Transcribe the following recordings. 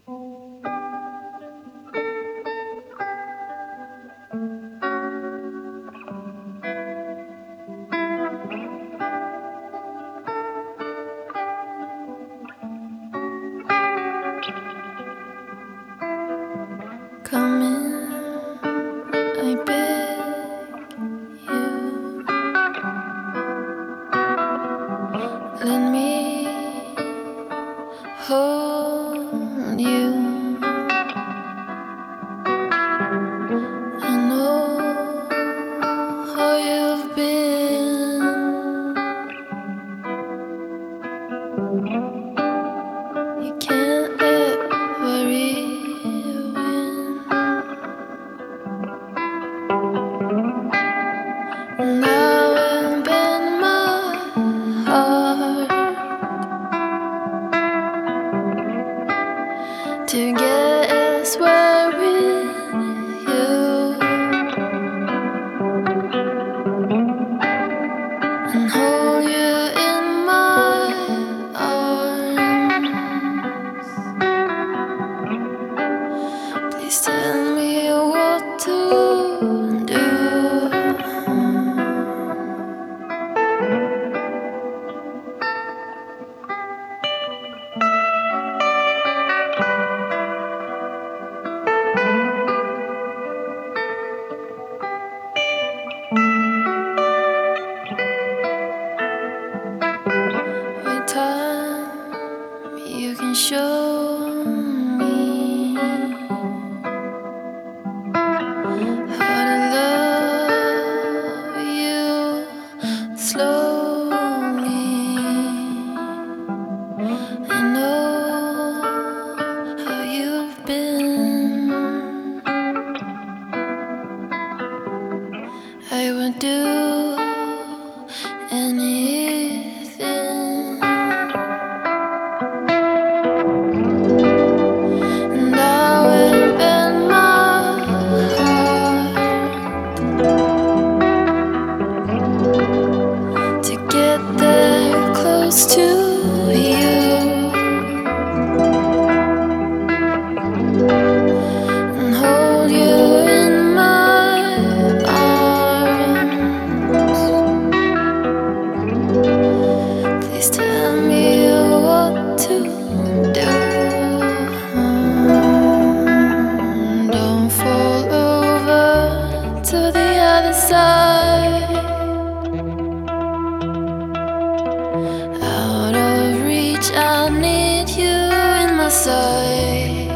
Come in, I beg you. Let me hold you. I know how you've been. You can't let worry win. And I will bend my heart to get elsewhere with you and hold you in my arms. Please tell me what to do. With time, you can show me how to love you slowly. I know how you've been. I would do anything, and I will bend my heart to get there close to you and hold you in my arms. Please tell me what to do. Don't fall over to the other side, out of reach. I need you in my sight.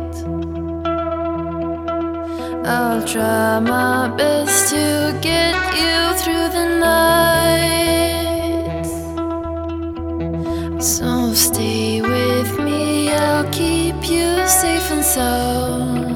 I'll try my best to get you through the night. So stay with me, I'll keep you safe and sound.